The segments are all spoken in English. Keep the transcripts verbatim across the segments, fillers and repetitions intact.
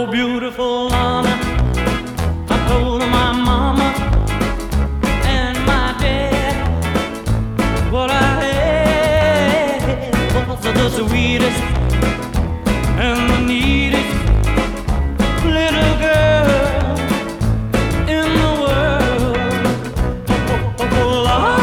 beautiful Lana. I told my mama and my dad what I had was the sweetest and the neatest little girl in the world. Oh, oh, oh, Lana.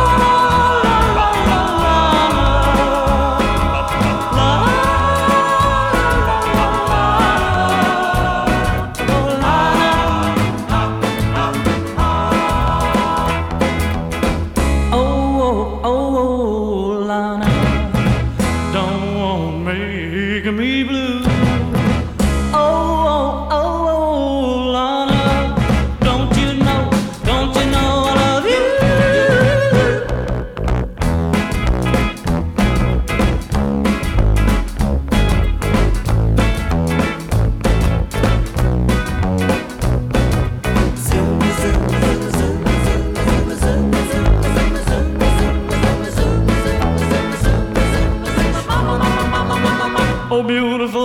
Me blue. Oh, oh, oh, oh, Lana, don't you know, don't you know I love you? Oh, beautiful